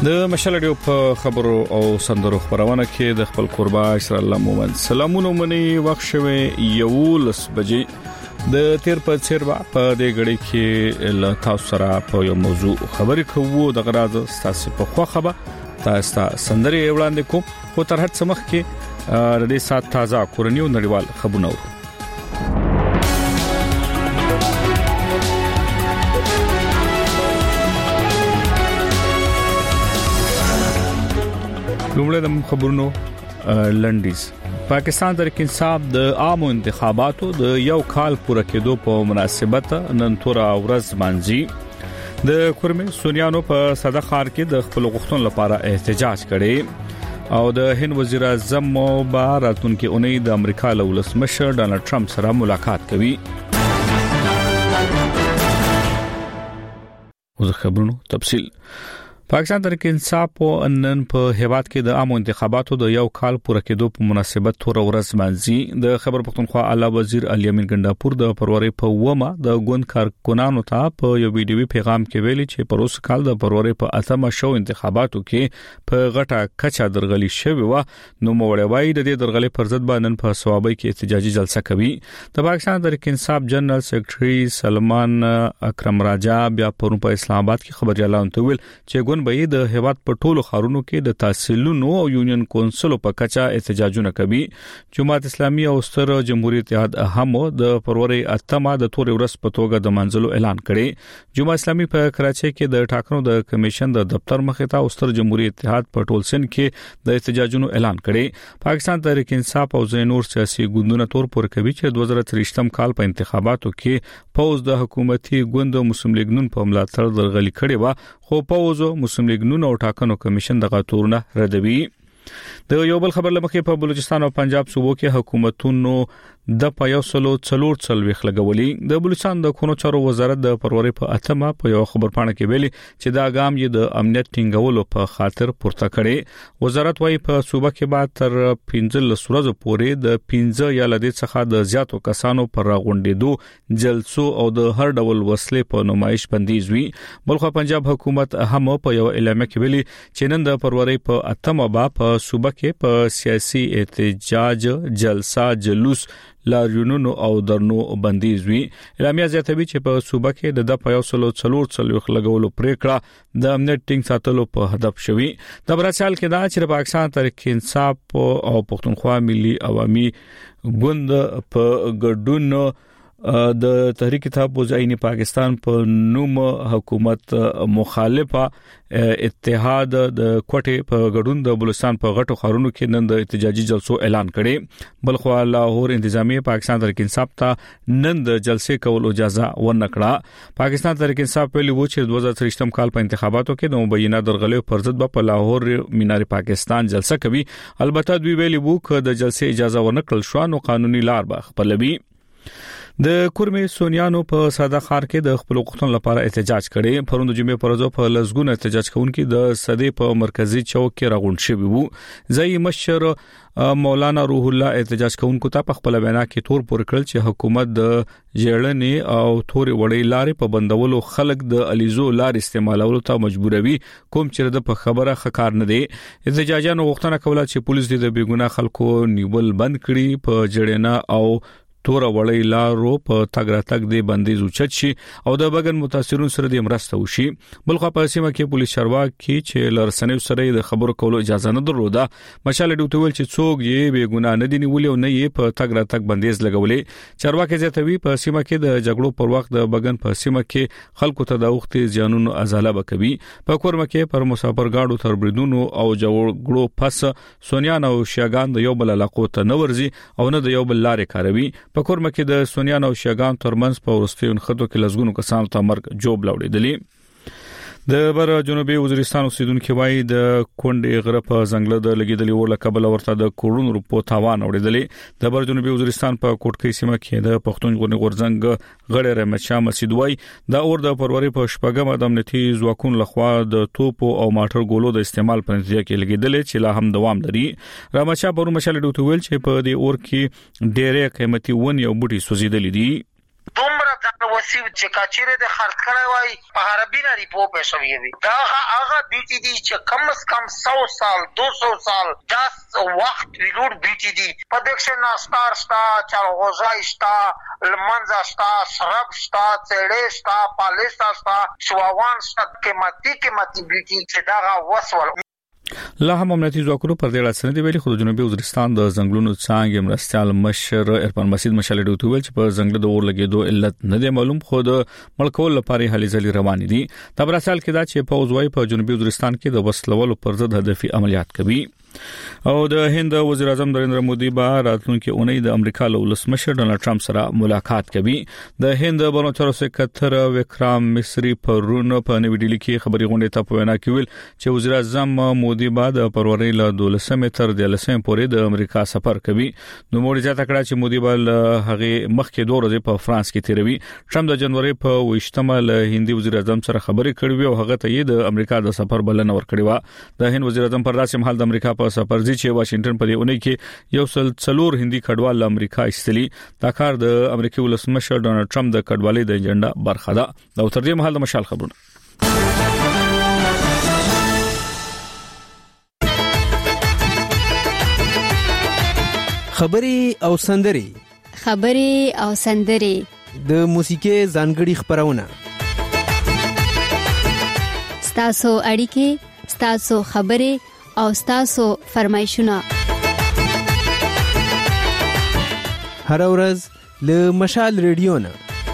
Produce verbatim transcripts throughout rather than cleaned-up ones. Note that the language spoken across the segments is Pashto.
د مشالډیو په خبرو او سندرو خبرونه کې د خپل قربا اشرا الله مومن سلامونه منی وخت شوه یو لس بجې د تیر په چیروا په دې غړي کې ل تاسو سره په یو موضوع خبرې کوو د غراض تاسو په خو خبر تاسو سندري وړاندې کوم خو تر هڅه مخ کې د دې سات تازه کورنیو نړیوال خبرونه لومړی د خبرونو لنډیز پاکستان تحریک انصاف د عامو انتخاباتو د یو کال پوره کېدو په مناسبت نن تور ورځ مانځي د کورمه سونیانو په صدا خار کې د خپل غوښتنو لپاره احتجاج کړي او د هند وزیر اعظم مباراتون کې اونۍ د امریکا له ولسمشر ډانلډ ټرمپ سره ملاقات کوي اوس خبرونو تفصیل پاکستان تحریک انصاف او نن په هیواد کې د عامو انتخاباتو د یو کال پوره کېدو په مناسبت تور ورځ مانځي د خبر پښتونخوا اعلی وزیر علي امین ګنداپور د فروری په ومه د ګوند کارکونانو ته په یو ویډیوي پیغام کې ویلي چې پروس کال د فروری په اتمه شو انتخاباتو کې په غټه کچا درغلي شوی و نو موړوي د دې درغلي پر ضد باندې په ثوابي کې احتجاجي جلسه کوي د پاکستان تحریک انصاف جنرال سیکریټري سلمان اکرم راجا بیا پرون په اسلام آباد کې خبري اعلان ویل چې به د هیواد په ټولو خارونو کې د تحصیلونو او یونین کونسل په کچا احتجاجونه کوي جماعت اسلامي او ستر جمهوریت اتحاد هم د فروری اتمه د تور ورځ په توګه د منځلو اعلان کړي جماعت اسلامي په کراچۍ کې د ټاکنو د کمیشن د دفتر مخې ته او ستر جمهوریت اتحاد په ټول سند کې د احتجاجونو اعلان کړي پاکستان تحریک انصاف او زینور سیاسي ګوندونه تور پر کوي چې دوه زره تریشتم کال په انتخاباتو کې پوز د حکومتي ګوند مسلم لیگ نون په ملاتړ درغلي کړي و خو پوز مسلم لیگ نون او ټاکنو کمیشن دغه تورونه ردوي د یو بل خبر لمخې په بلوچستان او پنجاب صوبو کې حکومتونو د پایوسلو څلور څلويخ لګولې د بلوچستان د خونو چارو وزارت د فروری په اتمه په یو خبر پاڼه کې ویلي چې دا ګام یې د امنیت ټینګولو په خاطر پورته کړي وزارت وايي په صوبه کې بعد تر پنځه ورځې پورې د پنځه یا لدې څخه د زیاتو کسانو پر راغونډېدو جلسو او د هر ډول وسلې په نمایش بندیز وی بلخو پنجاب حکومت هم په یو اعلامیه کې ویلي چې نن د فروری په اتمه با په صوبه کې په سیاسي احتجاج جلسه جلوس لاریونونو او درنو بندیز وی اعلامیه زیاتوي چې په صوبه کې د د پایوسلو څلور څلويخ لګولو پریکړه د امنیت ټینګ ساتلو په هدف شوی د براشال کې دا چې پاکستان تحریک انصاف او پښتونخوا ملي عوامي ګوند په ګډون د تحریک کتاب وزاینی پاکستان په نوم حکومت مخالفه اتحاد د کوټه په غډون د بلوچستان په غټو خارونو کې نن د احتجاجي جلسو اعلان کړي بلخو لاهور انتظامی پاکستان تحریک انصاف ته نن د جلسې کولو اجازه ورنکړه پاکستان تحریک انصاف ویلي و چې دوه زره تریشتم کال په انتخاباتو کې د مبینه درغلې پر ضد په لاهور مینار پاکستان جلسه کوي البته دوی ویلي وو چې د جلسې اجازه ورنکړل شو نو قانوني لار به خپلوي د کورمه سونیانو په ساده خار کې د خپل غوښتنو لپاره احتجاج کړي پروند جمعې پرځو په لزګون احتجاج کوونکي د صدې په مرکزی چوک کې راغونډ شوی وو ځای مشر مولانا روح الله احتجاج کوونکو ته په خپل وینا کې تور پر کړل چې حکومت د جېړنې او تورې وړې لارې په بندولو خلک د الیزو لار استعمالولو ته مجبوروي کوم چې د په خبره خکار نه دي احتجاجانو غوښتنه کوله چې پولیس د بیګناه خلکو نیول بند کړي په جېړنه او تور وړې لارو په تګ راتګ دی بندیز اوچت شي او د بګن متاثرون سره د مرسته وشي بلخو په سیمه کې پولیس چارواکي چې لرسنیو سره د خبرو کولو اجازه نه درلوده مشال ډیوټ ویل چې څوک یې بے ګناه نه دي نیولې او نه یې په تګ راتګ بندیز لګولې چارواکي زیاتوي په سیمه کې د جګړو پر وخت د بګن په سیمه کې خلکو ته د وختي ځانونو ازاله بکوي په کورمه کې پر مسافر گاډو تر بریدونو او جګړو پس سونیان او شیاغان د یو بل علاقو ته نورځي او نه د یو بل لارې کاروي په کورمه کې د سونیان او شیاغان ترمنځ په ورستیون خطو کې لزګونو کسانو ته مرګ جوب لاوړېدلی د بر جنوبي وزیرستان اوسیدونکو وایي د کونډې غره په ځنګل د لګیدلې اور له کبل ورته د کروڑونو روپو تاوان اوریدلې د بر جنوبي وزیرستان په کوټکۍ سیمه کې د پښتون غورځنګ غړي رحمت شاه مسعود وایي د اور د فروری په شپږم د امنیتي ځواکونو لخوا د توپو او ماټر ګولو د استعمال په نتیجه کې لګیدلې چې لا هم دوام لري رحمت شاه پرون مشال ډوټ ویل چې په دې اور کې ډېرې قیمتي ونې او بوټي سوځیدلې دي دومره ځان وسیو چې کاچره د خرڅ کړی وای په عربي نه ریپو پېښوي وي دا هغه بیټي دي چې کم از کم سو سال دو سو سال داس وخت ویلور بیټي دي پدکشن ستار ستا چالغوزای ستا لمنځه ستا سرب ستا چړې ستا پالیستا ستا شواوان ستا قیمتي قیمتي بیټي چې دا وسول لا هم امنیتي ځواکونو پر دې اړه سند ویلي خو د جنوبي وزیرستان د ځنګلونو څنګه مرستيال مشر ارفان مسجد مشال ډوټ ویل چې په ځنګل د اور لګېدو علت نه دی معلوم خو د ملکول لپاره هلي ځلي روان دي د براسال کې دا چې په وزوي په جنوبي وزیرستان کې د وسلوالو پر ضد هدفي عملیات کوي او د هند وزیر اعظم نریندر مودي به راتلونکي اونۍ د امریکا له ولسمشر ډونالد ټرمپ سره ملاقات کوي د هند بانوچارو سکرټر وکرام مصری پرون په نوې ډیلي کې خبري غونډه ته په وینا کې ویل چې وزیر اعظم مودي بعد پروري له دولسمه تر د لسمه پورې د امریکا سفر کوي نو مودي ځا تکړه چې مودي بل هغه مخکې دوه ورځې په فرانس کې تیروي ټرمپ د جنوري په وشتمه له هندي وزیر اعظم سره خبري کړې او هغه ته یې د امریکا د سفر بلنه ورکړې و د هند وزیر اعظم پر داسې مهال د امریکا په سفر ځي چې واشنگټن په دې اونۍ کې یو سل څلور هندي کډوال له امریکا ایستلي دا کار د امریکای ولسمشر ډونالد ټرمپ د کډوالۍ د ایجنډا برخه ده دا تر دې مهال د مشال خبرونه خبري او سندري خبري او سندري د موسیقي ځانګړي خبرونه ستاسو اړیکې ستاسو خبري او ستاسو فرمایشونه هر ورځ له مشال ریډیو نه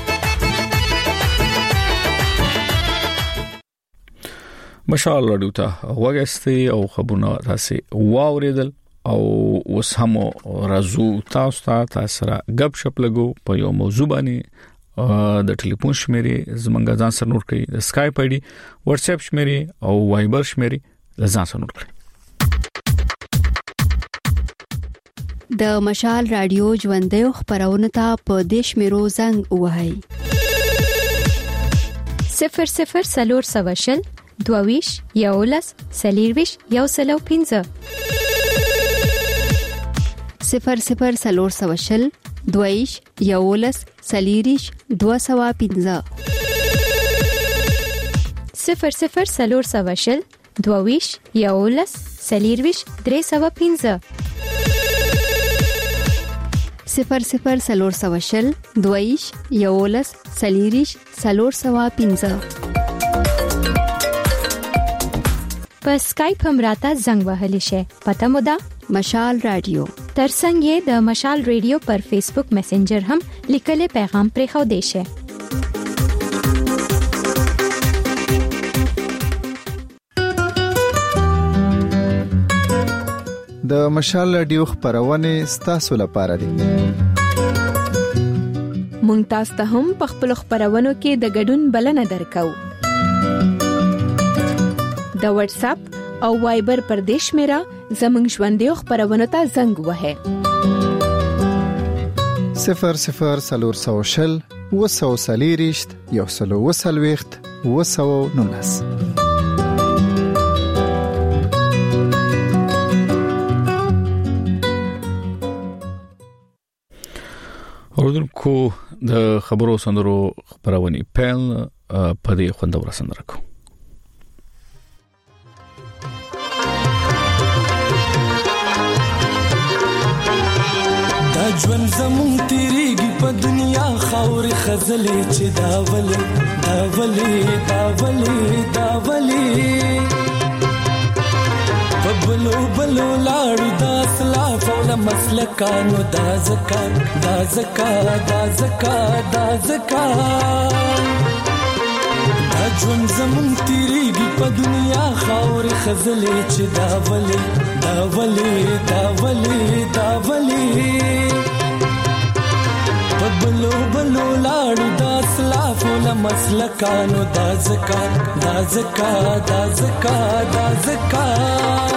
مشال ریډیو ته وګورئ او خبرونه تاسو واوریدل او اوس هم راځو تاسو ته تاسو را غب شپ لګو په یو موضوع باندې د ټلیفون شمیرې زمونږ ځان سره نوٹ کړئ د اسکایپ آی ډي واتس اپ شمیرې او وایبر شمیرې ځان سره نوٹ کړئ د مشال رادیو ژوندۍ خبرونه ته په دیش میرو زنګ وهاي صفر صفر سلور سواشل دوویش یولس سلیرویش یو سلو پینځه صفر صفر سلور سواشل دوویش یولس سلیریش دو سوا پینځه صفر صفر سلور سواشل دوویش یولس سلیرویش درې سوا پینځه صفر صفر سلور سواشل دویش یولس سلیریش سلور سوا پینځه په اسکایپ هم راته زنګ وهلی شي پته مو ده مشال رادیو ترڅنګ یې د مشال ریډیو پر فیسبوک میسنجر هم لیکلي پیغام پرې خو دی شي د مشال رادیو خبرونه ستاسو لپاره دي مونږ تاسو ته هم په خپل خبرونو کې د ګډون بلنه درکو د واتس اپ او وایبر پر دیش میرا زمنګ ژوندۍ خبرونه ته زنګ وهه صفر صفر سلور سوشل وسو سلیریشت یو سلو وسلويخت وسو نونس اوردونکو د خبرو سندرو خبرونه پیل په دې خوندور سندره کو دا ژوند زمون تیریږي په دنیا خاورې خزلې چې دا ولې دا ولې دا ولې دا ولې بلو بلو لاړو دا سلاف او د مسلکانو دا زکات دا زکات دا زکات دا زکات دا ژوند زمون تیریږي په دنیا خاورې خزلې چې دا ولې دا ولې دا ولې دا ولې بلو بلو لاړو دا سلاف او د مسلکانو دا زکات دا زکات دا زکات دا زکات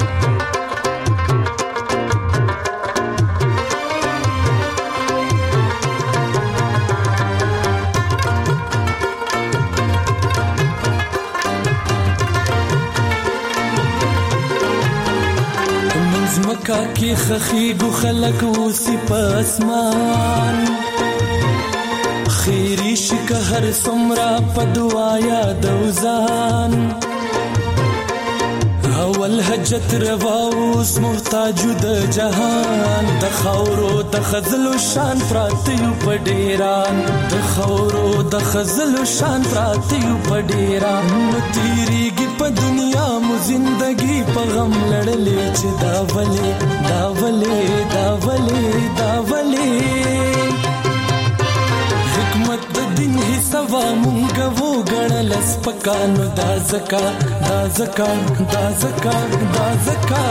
مکا کی خخی گو خلق وسی په اسمان خیری شک هر سمرا پدوایا دوزان اول حجت رواوس محتاج د جهان د خاورو د خزلو شان پراتیو پډیران د خاورو د خزلو شان پراتیو پډیران تیریږي په دنیا مو زندگی په غم لړلې چې دا ولې دا ولې دا ولې دا ولې حکمت د دین حسابا مونږ وو غړل سپکانو دا زکا دا زکا دا زکا دا زکا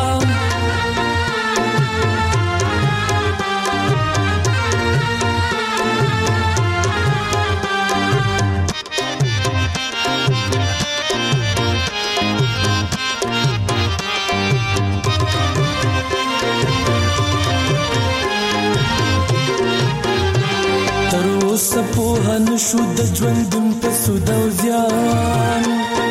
سپوهن شو د ژوندون په سود او زیان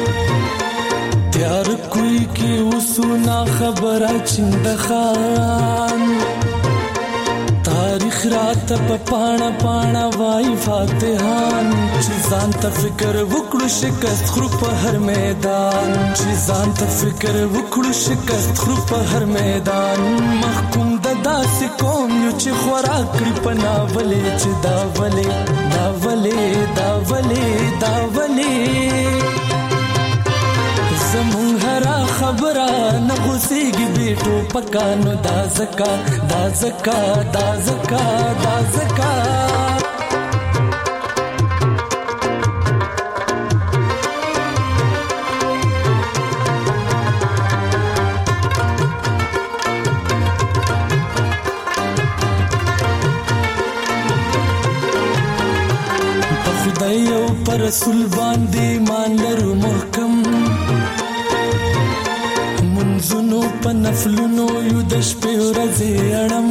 تیار کوي کی وسونا خبره چند خان تاریخ رات په پاڼه پاڼه وای فاتحان چې ځان ته فکر وکړو شکست خرو په هر میدان چې ځان ته فکر وکړو شکست خرو په هر میدان محکوم د داسې قوم یو چې خوراک کړی پنا ولې چې دا ولې دا ولې دا ولې دا ولې زمون هرا خبره نه غوسیږي بیٹو پکانو دا زکا دا زکا دا زکا دا زکا خدای او پر رسول باندې مان لرو محکم منځونو په نفلونو یو د شپې ورځې اړم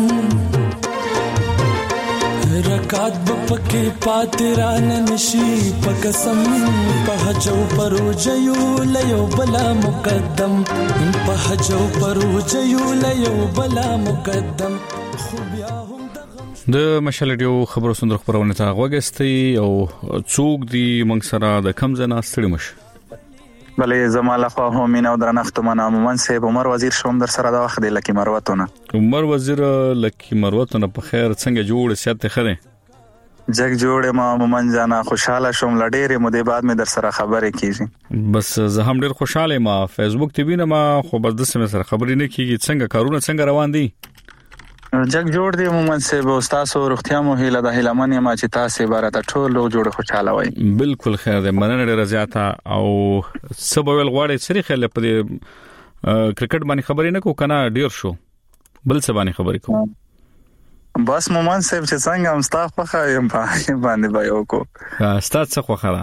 رکات به پکې پاتې رانه نشي په قسم په حج او پروژه یو لیو بلا مقدم په حج او پروژه یو لیو بلا مقدم خو بیا هم د مشالډیو خبرو سندر خبرونه ته غوګستي او څوک دی موږ سره د کم زنا ستړي مش بلې زماله خو هم مين او درنښت منه عمومن سه عمر وزیر شوم در سره د وخت د لکی مروتونه عمر وزیر لکی مروتونه په خیر څنګه جوړ سیاست خره جګ جوړ ما عمومن جانا خوشاله شوم لډېره مو د بعد می در سره خبرې کیږي بس زه هم ډېر خوشاله ما فیسبوک ټي وی نه ما خو بس د سم سره خبرې نه کیږي څنګه کارونه څنګه روان دي جګ جوړ دی عمومن سه به تاسو روغتیا مو هیله د هیلمنې ما چې تاسو عبارت ټول جوړ خوشاله وای بالکل خیر ده مننه ډیره زیاته او سبویل غواړي سری خل په کرکټ باندې خبرې نه کو کنه ډیر شو بل څه باندې خبرې کوم بس مومن سه چې څنګه هم تاسو په خایم باندې بایو کو ستاسو خو خره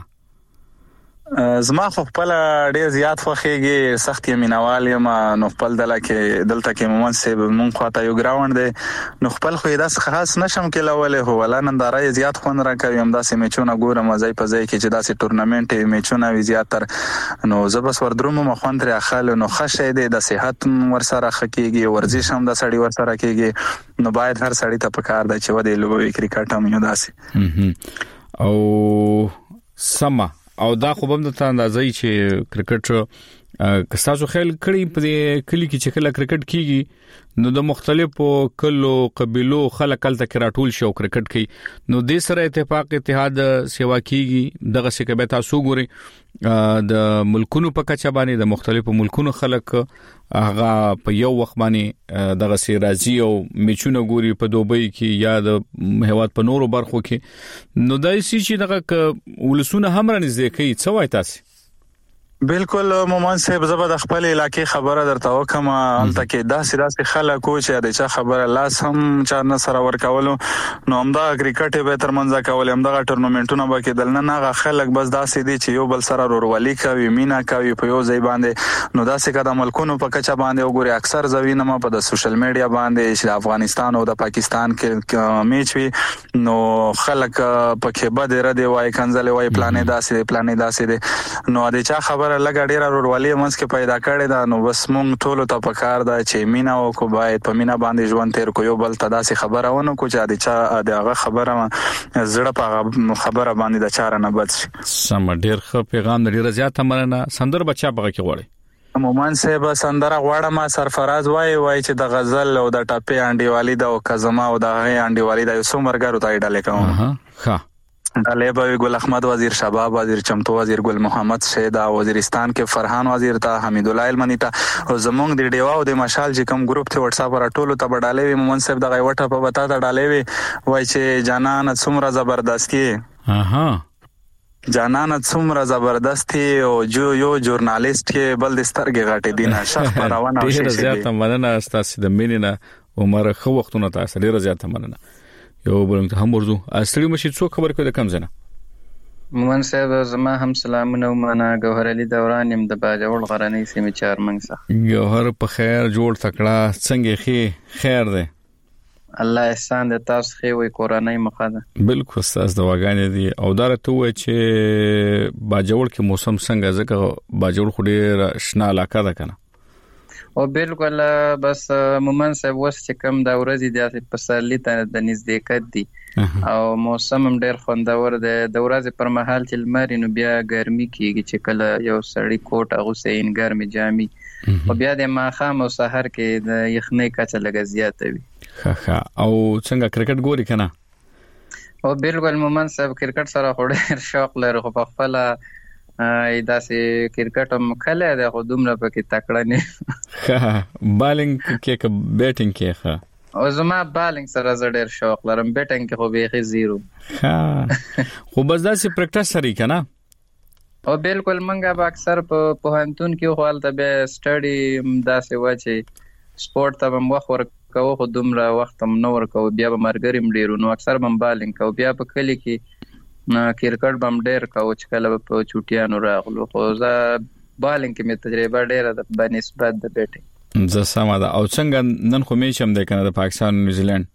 زما خو خپل ډیر زیات خوخيږي سخت یمینوال یم نو خپل دله کې دلته کې مومن سه مونږ خواته یو ګراوند دی نو خپل خو داس خاص نشم کې لولې هو ولا نندارای زیات خون را کوي هم داسې میچونه ګورم ځای په ځای کې چې داسې ټورنمنت میچونه وی زیاتر نو زبس وردروم مخون تر اخل نو خشه دی د صحت ور سره خکېږي ورزش هم د سړی ور سره کېږي نو باید هر سړی ته پکار دی چې ودی لوبي کرکټ هم یو داسې او سما او دا خو هم د اندازې چې کرکټ کسازو خیال کړي په کلی کې چې کله کرکټ کیږي نو د مختلفو کلو قبيلو خلک کله کرټول شو کرکټ کوي نو د سره اتفاق اتحاد سیوا کیږي دغه څه کې به تاسو ګوري د ملکونو په کچه باندې د مختلفو ملکونو خلک هغه په یو وخت باندې دغه سي راځي او میچونه ګوري په دوبۍ کې یا د هواد په نورو برخو کې نو دای سي چې دغه ولسونه هم رانځي کوي څه وای تاسو بالکل مومن صاحب زبر د خپل علاقې خبره درته وکم الته کې داسې داسې خلک او چې د چا خبره لاس هم چا نه سره ورکولو نو همدا کرکټ به تر منځه کول همدا ټورنمنټونه به کې دلنه نه خلک بس داسې دي چې یو بل سره ورولي کوي مینا کوي په یو ځای باندې نو داسې کده ملکونو په کچا باندې وګوري اکثر ځوینه ما په د سوشل میډیا باندې چې افغانستان او د پاکستان کې میچ وي نو خلک په کې بده ردی وای کنځلې وای پلانې داسې پلانې داسې نو د چا خبره لګا ډیره ورولې منځ کې پیدا کړې ده. نو بس مونږ ټول ته پکار ده چې مینا او کو باید په مینا باندې ژوند تیر کو. یو بل ته داسې خبره ونه کو چې د چا دغه خبره زړه په خبره باندې د چاره نه بد شي. سم ډیر ښه پیغام ډیر زیات مننه. سندر بچا بغه کې غوړي مومن صاحب سندره غواړم. سرفراز وای وای چې د غزل او د ټاپي انډیوالي د او کزما او د هغه انډیوالي د یوسف مرګرو ته ډالې کوم. ها ډالې به ګل احمد وزیر شباب وزیر چمتو وزیر ګل محمد شیدا وزیرستان کې فرحان وزیر ته حمید الله المنی ته او زمونږ د ډیوا او د مشال چې کوم ګروپ ته واتس اپ را ټولو ته ډالې مومن صاحب د غوټه په وتا ته ډالې وای چې جانان څومره زبردستی. اها جانان څومره زبردستی او جو یو ژورنالیست کې بل د سترګې غټې دینه شخ پروانه او شي. ډیر زیات مننه تاسو د مینینا عمر خو وختونه تاسو ډیر زیات مننه. یو بل ته هم ورزو اصلي مشي څو خبر کوي د کم زنه. مومن صاحب زما هم سلامونه ومنه. گوهر علي دوران يم د باجوړ غرنۍ سیمه چارمنګ څخه. گوهر په خیر جوړ تکړه څنګه خي خیر ده. الله احسان د تاسو خې وي کورنۍ مخه ده. بالکل تاسو د واګانې دي او دارته وای چې باجوړ کې موسم څنګه ځکه باجوړ خو ډیر شنه علاقه ده کنه. او بالکل بس مومن صاحب وس چې کم دا ورځې د پسرلی ته د نزدېکت دي او موسم هم ډیر خوندور دی. د ورځې پر مهال چې لمر نو بیا ګرمي کیږي چې کله یو سړی کوټ اغوسي ان ګرمي جامي او بیا د ماخام او سحر کې د یخنۍ کچه لګ زیاته وي. ها ها او څنګه کرکټ ګوري کنه؟ او بالکل مومن صاحب کرکټ سره خو ډیر شوق لري خو په خپل ایدا سي کرکټ هم کله د خودمره پکې تکړه نه. ها بالینګ کې ک بیټینګ کې ښه او زما بالینګ سره زړه ډیر شوق لرم. بیټینګ کې خو به زیرو. ها خو بس دا سي پریکټیس سره کنه. او بالکل منګه به اکثر په پوهنتون کې خو حالت به سټډي داسې و چې سپورت ته هم وخت ورکوه خو دومره وخت هم نه ورکوه. بیا به مرګریم ډیرو نو اکثر هم بالینګ کوو. بیا په کلی کې کرکټ بم ډیر کاو چې کله په چوټیانو راغلو خو زه بالینګ کې مې تجربه ډیره ده په نسبت د بیټینګ. زه سم ده. او څنګه نن خو میچ هم د کنه د پاکستان نیوزیلند.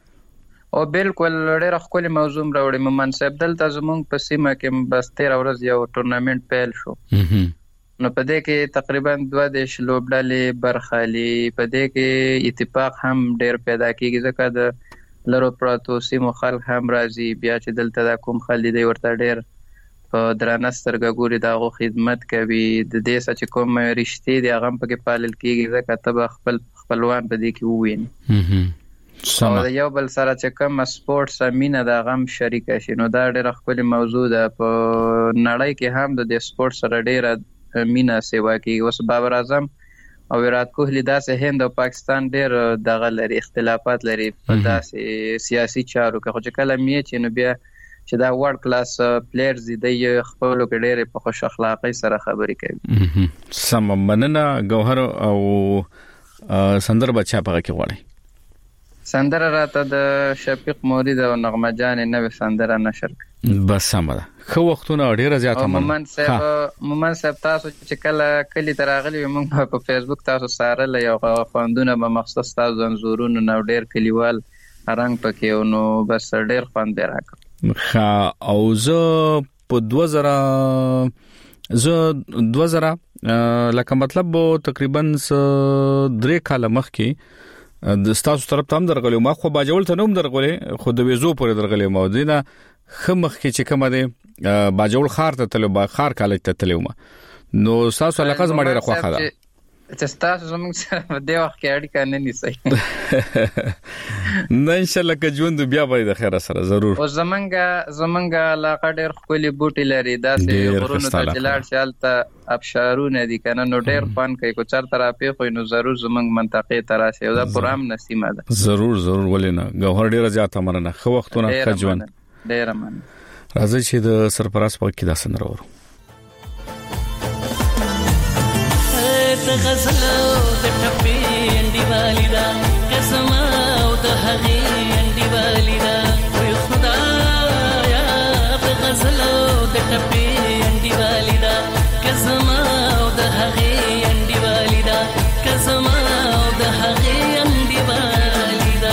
او بالکل ډیره خپل موضوع راوړی مومن صاحب. دلته زمونږ په سیمه کې بس تیر ورځ یو ټورنامنت پیل شو. نو په دې کې تقریبا دوه د شلوبډلې برخالي په دې کې اتفاق هم ډیر پیدا کیږي ځکه د لرو پراتو سیمو خلک هم راځي. بیا چې دلته د کوم خلک دی ورته ډیر په درانه سترګه ګوري دغه خدمت کوي. د دې سچ کوم رښتې دی هغه په کې پالل کیږي ځکه ته خپل خپلوان په دې کې وویني او یو بل سره چې کوم سپورتس امینه د غم شریک شي. نو دا ډیر خپل موضوع ده. په نړۍ کې هم د سپورت سره ډیر مینا سیوا کوي. اوس بابر اعظم او ویرات کوهلی داسې هند او پاکستان ډیر دغه لري اختلافات لري په داسې سیاسي چارو کې. خو چې کله مې چې نو بیا چې دا ورلد کلاس پلیئرز دي خپل کې ډیر په خوش اخلاقی سره خبرې کوي. سم مننه. گوهر او سندر بچا پغه کې وړي. سندره راته د شفیق مورید او نغمه جان نوې سندره نشر بس سم ده. خو وختونه ډیره زیاته مومن صاحب مومن صاحب تاسو چې کله کلی تراغلی موږ په فیسبوک تاسو سره ل یو خوندونه به مخصوص تاسو زنجورونو نو ډیر کلیوال رنگ پکې نو بس ډیر خوند راک. خا او زه په دوه زره زه دوه زره لکه مطلب تقریبا درې کاله مخکې د ستاسو طرف ته هم درغلی ما خو باجول ته نوم درغلی خو د ویزو پورې درغلی ما دینه خمخ کې چې کومه ده باجول خار ته تلو با خار کالج ته تلو ما نو تاسو علاقه زما ډیره خوخه ده. چې تاسو زموږ سره د وخت کې اړیکه نه نیسئ نه ان شاء الله که ژوند بیا به د خیر سره ضرور. او زمونږه زمونږه علاقه ډیر خولي بوټي لري داسې غرونو ته جلال شالته ابشارونه دي کنه نو ډیر فن کوي کو چر طرفه خو نو ضرور زمونږ منطقې ته راشي او دا پرام نسیمه ده. ضرور ضرور ولینا گوهر ډیر زیاته مننه. خو وختونه خجوان ډیر مننه. راځي چې د سرپرست په کې داسن راوړو. غزل د ټپې انډي والیدا قسم او د هغې انډي والیدا وي خدایا د غزل د ټپې انډي والیدا قسم او د هغې انډي والیدا قسم او د هغې انډي والیدا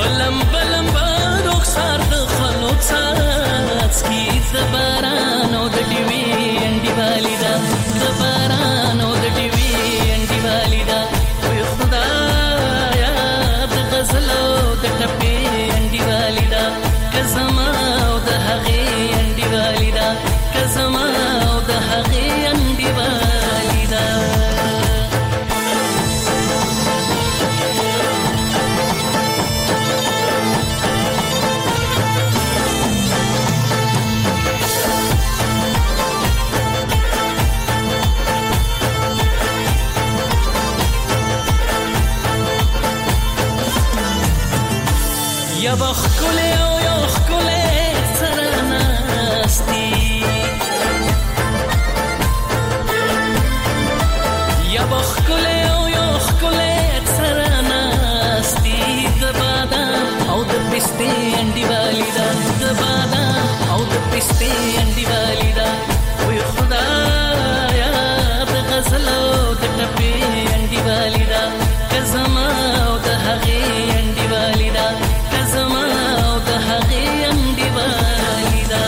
لمبه لمبه رخسار د خلو څاڅ کی د باران او د ټیوي انډي والیدا د باران او د ټیوي انډي والیدا وي خدایا د غزل او د ټپي انډي والیدا کزما او د هغه انډي والیدا کزما او د هغه انډي والیدا یا بخکله او یا خکله سرناستی یا بخکله او یا خکله سرناستی د بادام او د پسته انډي والیدا د بادام او د پسته انډي والیدا وي خدایا د غزل او د ټپي انډي والیدا کزما او د هغه انډي والیدا کزما او د هغه انډي والیدا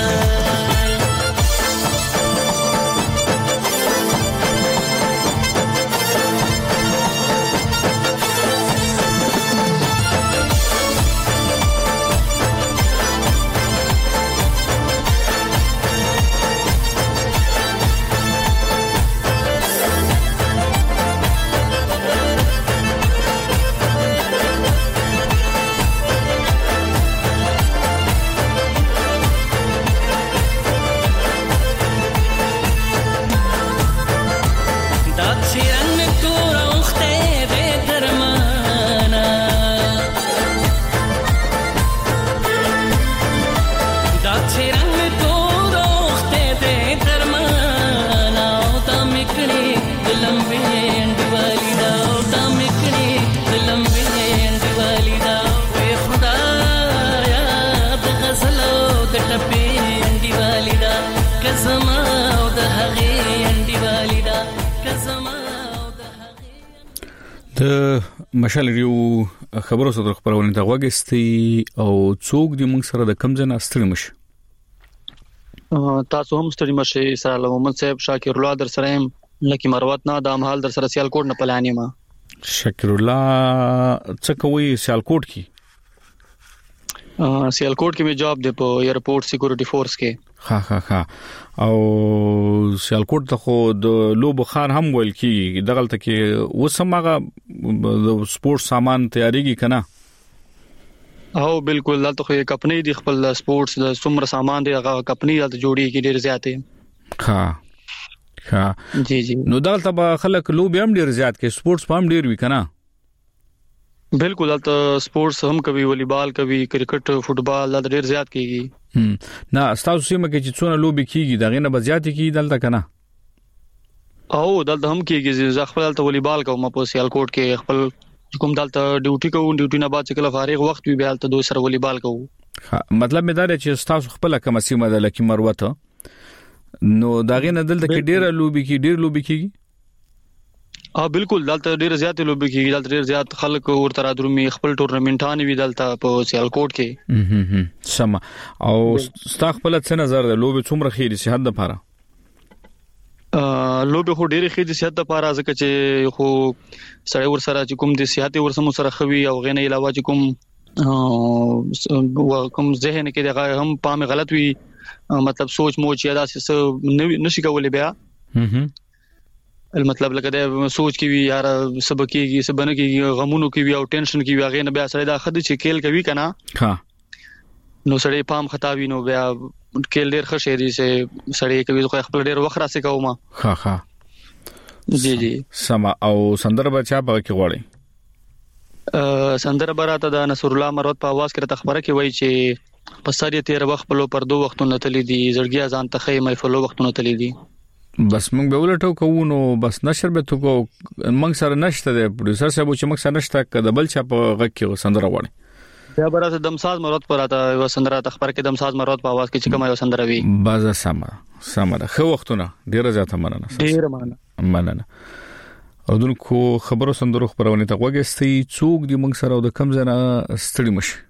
مشال ریو خبرو سره خبرونه ته وګستي او څوک د موږ سره د کم ځای ستړي مش تاسو هم ستړي مشه سره محمد صاحب شاکر الله در سره لکه مروت نه د امحال در سره سیالکوټ نه پلانې ما شاکر الله څه کوي سیالکوټ کی سیالکوټ کې می جاب دی په ایرپورټ سکیورټي فورس کې ها ها ها او سیالکوټ ته خو د لوب خار هم ویل کیږي دغلت کې وسمغه د سپورت سامان تیاریږي کنه او بالکل دلته خو کمپنی دی خپل سپورتس د څومره سامان دی هغه کمپنی دلته جوړی کی ډیر زیاتې ها ها جی جی نو دلته به خلک لوب هم ډیر زیات کې سپورتس هم ډیر وی کنه بالکل دلته سپورتس هم کوي والیبال کوي کرکټ فوټبال دا ډیر زیات کیږي نه تاسو سیمه کې چې څونه لوبي کیږي دغه نه بزیات کیږي دلته کنه او دلته هم کیږي زه خپل دلته والیبال کوم په سیالکوټ کې خپل کوم دلته ډیوټي کوم ډیوټي نه بعد چې کله فارغ وخت وي بیا دلته دوی سره والیبال کوم مطلب مې دا دی چې تاسو خپل کوم سیمه د لکی مروته نو دغه نه دلته کې ډیر لوبي کی ډیر لوبي کیږي اه بالکل دلته ډیر زیات لوبي کیږي دلته ډیر زیات خلک ورته درمي خپل ټورنمنټونه وی دلته په سیالکوټ کې سم او ستا خپل څه نظر ده لوبي څومره خېری صحت لپاره ا لوبي خو ډیر خېری صحت لپاره ځکه چې خو سړی ور سره چې کوم د صحت ور سره خوي او غنه علاوه چې کوم کوم ذهن کې دغه هم پام غلط وي مطلب سوچ موچ یا داسې نشي کولای بیا المطلب لکه د سوچ کې وی یار سبق کېږي سبنه کې غمونو کې وی او ټینشن کې وی هغه نه بیا سړی دا خدي چې کېل کوي کنه ها نو سړی پام خطاوي نو بیا کېل ډیر ښه شي دي چې سړی کوي خو خپل ډیر وخت راسي کوم ها ها جی جی سما او سندر بچا په کې غوړي ا سندر براته د نصر الله مرود په आवाज کې خبره کې وای چې په سړی تیر وخت په لو پر دوه وختونو تللی دي زړګیا ځان ته خې محفل وختونو تللی دي بس موږ به ولټو کوو نو بس نشر به تو کو موږ سره نشته د پروډوسر صاحب چې موږ سره نشته کده بل چا په غږ کې سندره وړي بیا براته دمساز مرود پراته و سندره تخبر کې دمساز مرود په आवाज کې چې کومه سندره وي باز سم سم ده خو وختونه ډیره زیاته مننه ډیره مننه مننه او دونکو خبرو سندرو خبرونه ته وګستې څوک دی موږ سره د کم زنه ستړي مش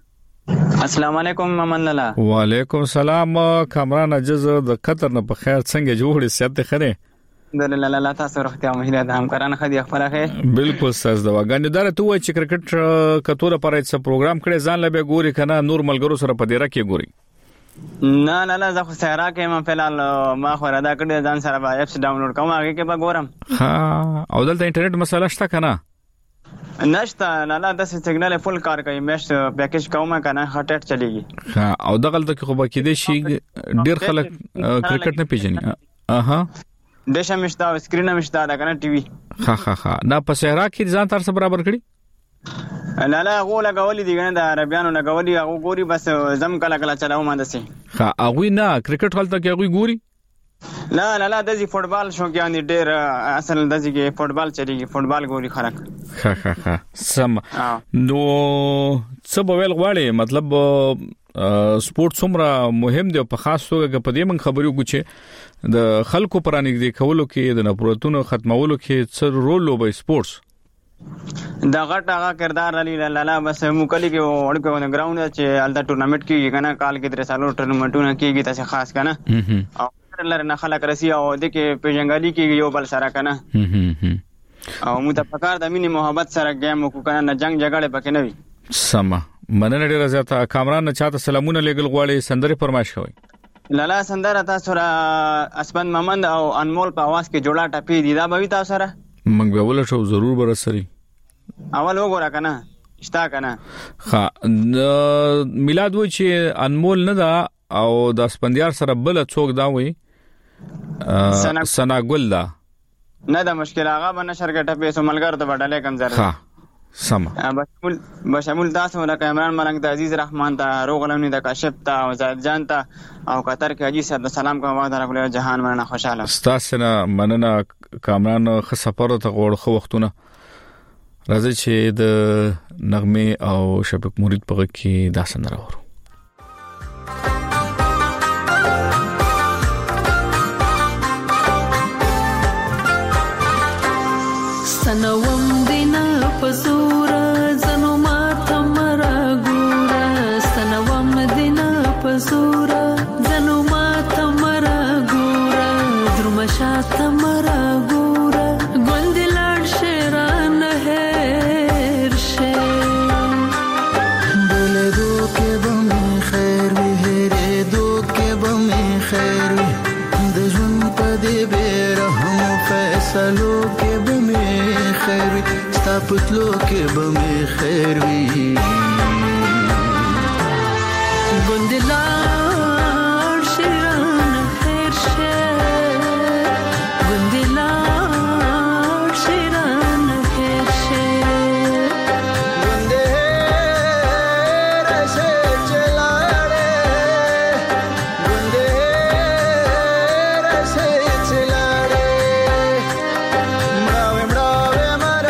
السلام علیکم ممن لالا. وعلیکم السلام کامران عجز د قطر نه په خیر څنګه جوړې سیادت خره د لالا تاسو روغتیا مهله د همکارانو خدي خبره خې بالکل ساز دا وګڼه دره ته وای چې کرکټ کتوره پرې څه پروګرام کړي ځان لبه ګوري کنه نور ملګرو سره په ډیره کې ګوري نه نه نه زه خو سهرا کې ما فلال ما خو رادا کړی ځان سره به اپس ډاونلوډ کوم هغه کې به ګورم. ها او دلته انټرنیټ مسله شته کنه نشته نه لا د سیګنال فل کار کوي مېش پیکیج کومه کنه هټټ چلیږي. ها او دغه ته خو به کې دي شي ډیر خلک کرکټ نه پیژني. اها د شمشتا سکرین مشتا دا کنه ټي وي. ها ها ها نه په صحرا کې ځان تر څه برابر کړی لا لا غو لګولې دي کنه د عربيانو لګولې هغه ګوري بس زم کله کله چلاو مانده سي. ها هغه نه کرکټ حالت کې هغه ګوري لا لا لا د فوټبال شوقیان دي ډېر اصل د ځګي فوټبال چریږي فوټبال ګوري خلک. ها ها ها سم نو څه به ویل غواړي مطلب سپورت څومره مهم دی په خاص توګه په دې من خبرو کو چې د خلکو پرانګ دی کولو کې د نفرتونو ختمولو کې څه رول لوبي سپورتس دا غټ هغه کردار علي لالا بس مکلی کې وړکو نه ګراوند چې الدا ټورنمنت کې کنه کال کې درې سالو ټورنمنټونه کېږي تاسو خاص کنه او لرنه خلک راسي او د کې پیژنګالي کې یو بل سره کنه او متفکر د مینه محبت سره گیم کو کنه نه جنگ جګړه پکې نه وي. سم مننه ډیره زیاته کامران نه چاته سلامونه لګل غواړي سندري فرمایش کوي لالا سندره تاسو را اسمن محمد او انمول په आवाज کې جوړه ټپی دي دا به تاسو سره منګ به ول شو ضرور برسري اول وګوره کنه اشتا کنه. ها میلاد و چې انمول نه دا او د سپندیار سره بل څوک دا وي سناګل دا نه دا مشکل هغه به نشر ګټه پیسو ملګر ته وډاله کم زره. ها سم بشمول بشمول تاسو ولکه عمران ملنګ د عزیز رحمان ته روغلونی د کاشف ته او زید جان ته او قطر کې حجی صاحب سلام کوم واده راغلی جهان مننه خوشاله تاسو نه مننه کامران خ سفر ته غوړ خو وختونه راځي چې د نغمه او شبک مرید په کې داسن راوړو. سنوم دینا پزورا زنو ماتا مرا گورا سنوم دینا پزورا زنو ماتا مرا گورا درمشاتا مرا گورا گوندی لار شیران هیر شیر بولے دو کے بمی خیر وی ہیرے دو کے بمی خیر وی دجون پا دی بیرہم فیصلو کے خیر وی ستا پتلو کې به می خیر وی ګوندلار شیران خیر شه ګوندلار شیران خیر شه ګونده راسه چلاړې ګونده راسه چلاړې مړاوې مړاوې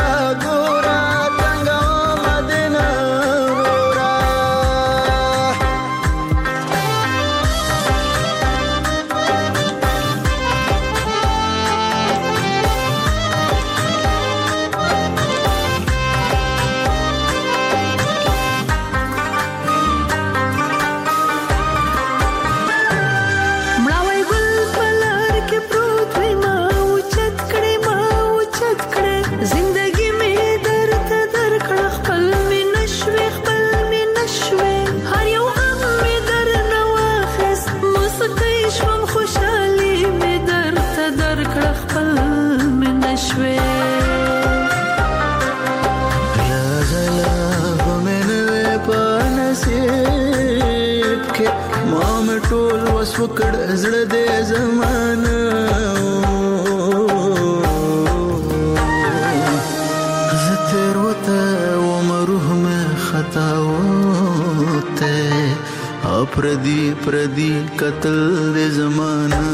وکړ زړه دې زمانه زتر وته و مروه مې خطا وته اپردي پردي قتل دې زمانه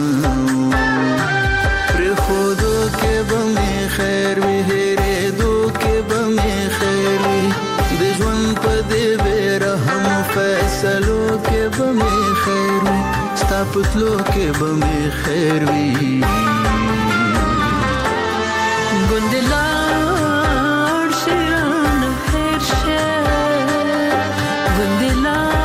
پر خودو کې بمې خیر وی هره دو کې بمې خیر وی د ژوند په دې برهم فیصلو کې بمې خیر وی ستا پتلو کې بمې خیر وی ګوندلار شیران خیر شه ګوندلار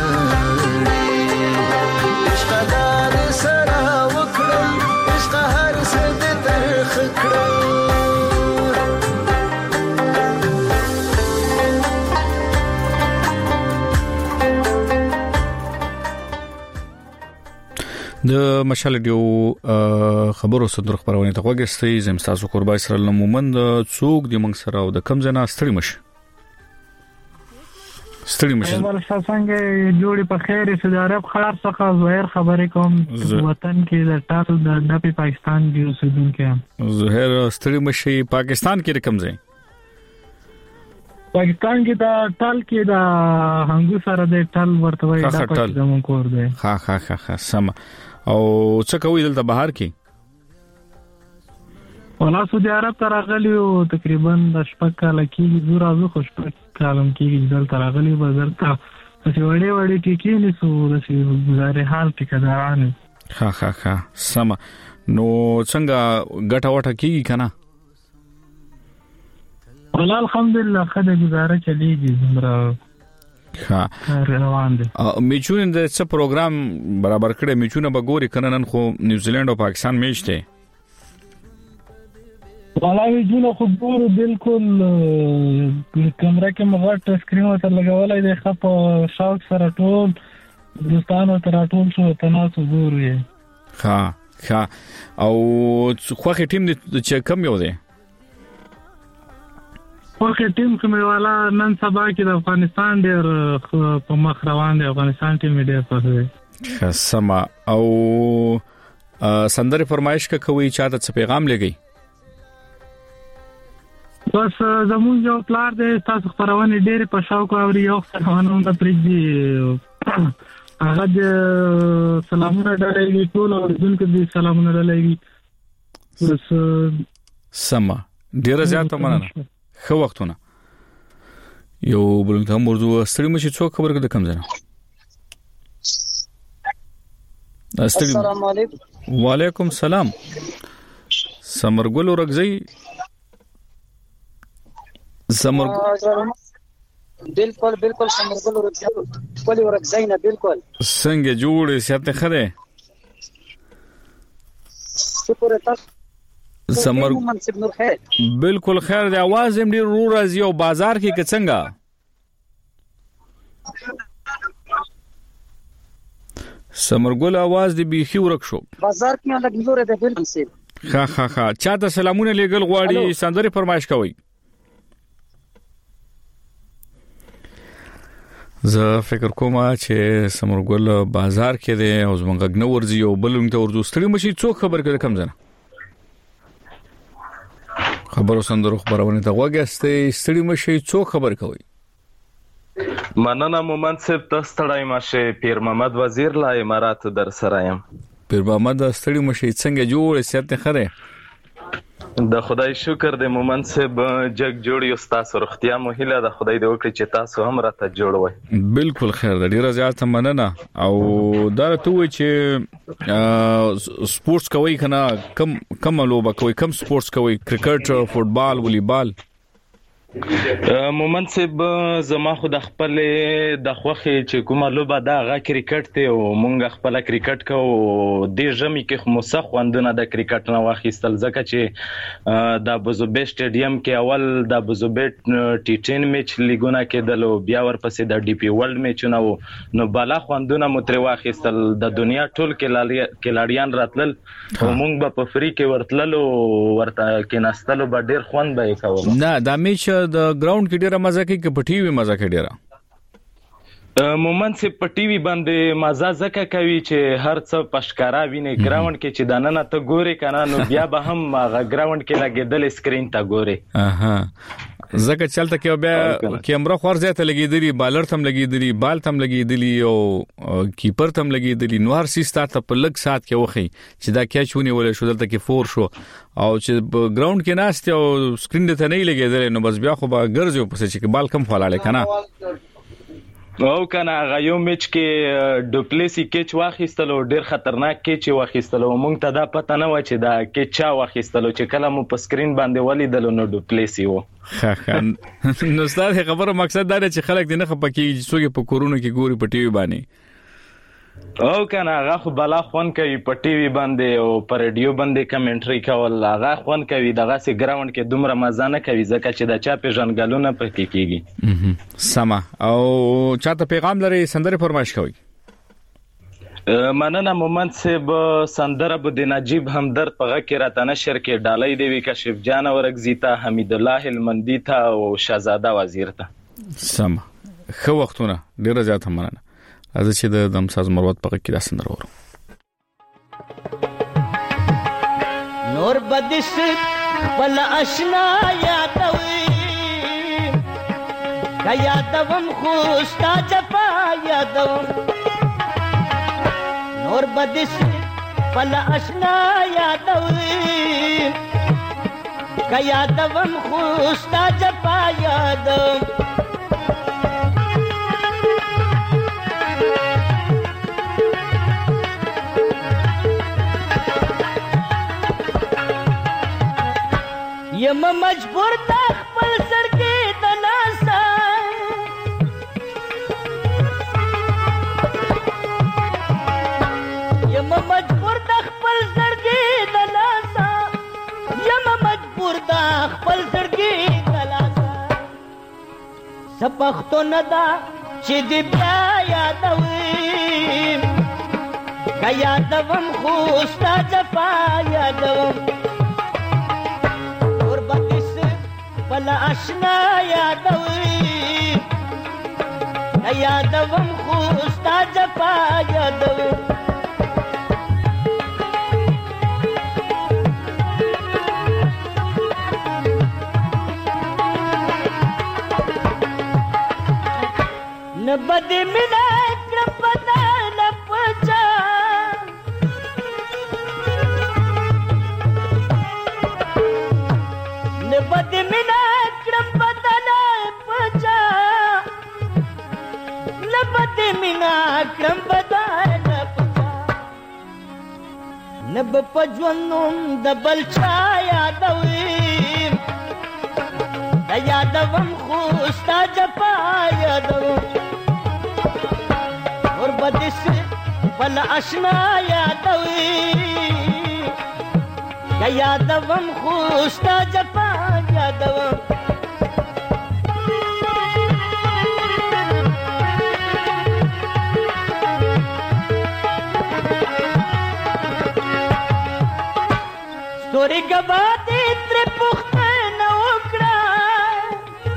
نړۍ عشق دار سره وکړم عشق هر څه دې ترخ کړم د مشال دیو خبرو صدر خبرونه ته وګستې زم تاسو قربای سره لمومند څوک د منګ سره او د کم جنا ستړي مش ستړي مش ورسره څنګه جوړي په خیر سعودي عرب خار څخه زهیر خبرې کوم وطن کې د ټاټو د نپی پاکستان دی اوسیدونکو زهیر ستړي مشي پاکستان کې رقم ځای پاکستان کې دا ټال کې دا هنګو سره د ټال ورته وای دا په زمون کور دی ها ها ها سم او څه کوي دلته بهر کې ولا سعودي عرب ته راغلی او تقریبا د شپږ کال کې زور ازو خوش پک کالم کې دلته راغلی بازار ته چې وړي وړي ټیکې نه سو د گزارې حال ټیکداران ها ها ها سم نو څنګه ګټه وټه کیږي کنه والله الحمدلله خدای گزاره چلیږي زمرا ها روان دي میچون د څه پروګرام برابر کړي میچونه به ګوري کنن خو نیوزیلند او پاکستان میچ ته والله میچونه خو ګورو بالکل کیمرا کې مغټ سکرین ته لګولای دی خپ شاوټ سره ټول دوستانو تر ټول شو تناسو ګورو ها ها او خوخه ټیم چې کم یو دی خوخه ټیم کومه والا نن سبا کې د افغانستان ډیر په مخ روان دی افغانستان ټیم ډیر په دی سما او سندره فرمایش کوي چاته څه پیغام لګي بس زمون یو پلار دی تاسو خبرونه ډیر په شاوق او یو خبرونه د پریږي هغه د سلامونه ډالۍ ټول او دونکو دي سلامونه ډالۍ بس سما ډیر زیاته مننه خو وختونه یو بلنګ هم ورته ستړي مشي څوک خبر کده کم زنه السلام علیکم وعلیکم السلام سمرګل ورغزي سمر بالکل بالکل سمرګل ورغزي کولی ورغزي نه بالکل څنګه جوړې ساته خره شکر تاسو سمر منصب نور خیر بالکل خیر دی आवाज هم ډیر رو راځي او بازار کې څنګه سمرګل आवाज دی بيخي ورک شو بازار کې لګ نور دی بالکل سي ها ها ها چاته سلامونه لګل غواړي سندري فرمایش کوي زه فکر کوم چې سمرګل بازار کې دی او زمونږ غنور ورځي او بلنګ ته ورځو ستړي مشي څوک خبر کړه کم زنه خبرو سندرو خبرونه ته وګستې ستړي مشي څوک خبر کوي مننه مومن صاحب تاسو تړای ماشه پیر محمد وزیر لا امارات در سرایم پیر محمد ستړي مشي څنګه جوړ سیاته خره د خدای شکر دې مومن صاحب جګ جوړ یو تاسو رختیا مو هیله د خدای دې وکړي چې تاسو هم راته جوړوي بالکل خیر د ډیره زیاته مننه او دا ته وای چې سپورتس کوي کنه کم کم لوبه کوي کم سپورتس کوي کرکټ فوتبال والیبال مومن صاحب زما خو د خپل د خوخه چې کومه لوبه دا غا کرکټ ته او مونږ خپل کرکټ کو د جمی کې مسخ خوندونه د کرکټ نه واخیستل ځکه چې د ابوظبي سټیډیم کې اول د ابوظبي ټي ټن میچ لیګونه کې دلو بیا ورپسې د ډي پی ورلد میچونه نو بالا خوندونه متر واخیستل د دنیا ټول کې کلاړیان راتلل او مونږ به په فری کې ورتللو ورته کې نستلو به ډیر خوند به کوو نه دا میچ د ګراوند کې ډیره مزه کوي چې په ټي وي مزه کوي ډیره مومن سي په ټي وي باندې مزه زکه کوي چې هر څه پشکارا ویني ګراوند کې چې دانه ته ګوري کنه نو بیا به هم ګراوند کې لګیدل سکرین ته ګوري اها زکه چلته کې بیا کیمرا خور زیاته لګیدلی بالر تم لګیدلی بال تم لګیدلی او کیپر تم لګیدلی نو هر سیستا ته په لګ سات کې وخی چې دا کیچ ونی ولې شو دلته کې فور شو او چې ګراوند کې ناشته او سکرین ته نه لګیدل نو بس بیا خو به ګرځي پسې چې بال کم فلاله کنه او کنه هغه یو میچ کې ډوپلیسی کیچ واخیستلو ډیر خطرناک کیچ واخیستلو مونږ ته دا پته نه و چې دا کیچ چا واخیستلو چې کله مو په سکرین باندې ولیدل نو ډوپلیسی و ښه ښه نو ستاسو خبره مقصد دا دی چې خلک دې نه خپکیږي څوک په کورونو کې ګوري په ټي وي باندې او کنه هغه خو بلا خون کوي په ټي وي باندې او په رادیو باندې کمنټري کول هغه خون کوي دغه سي ګراوند کې دومره مزه نه کوي ځکه چې د چا پیژنګلونه پکې کیږي سما او چاته پیغام لري سندره فرمایش کوي مننه مومند صاحب سندره بده نجیب همدرد په غکه راته نشر کې ډالۍ دی کشف جان ورغزیتا حمید الله المندی تا او شهزاده وزیر تا سما خو وختونه ډیره زیاته مننه از چې د دمساز مروت په کې دا سندره ورو نور بدس ول آشنا یادوي کا یادوم خوستا جپا یادوم نور بدس ول آشنا یادوي کا یادوم خوستا جپا یادوم یم مجبور تا خپل سر کې د ناسا یم مجبور تا خپل سر کې د ناسا یم مجبور تا خپل سر کې د ناسا سپختو ندا چې دی بیا یادوي کا یادوم خوستا جفا یادوم بلا آشنا یادوي یادوم خوستا جپا یادوم نبدی مینا کرپتا نپچا نبدی مینا کرم بدان پچا نب پجونم دبل چا یادوي یادوم خوستا جپا یادوم اور بدس بل آشنا یادوي یادوم خوستا جپا یادوم ستوري گبادي تر پختنه وکړه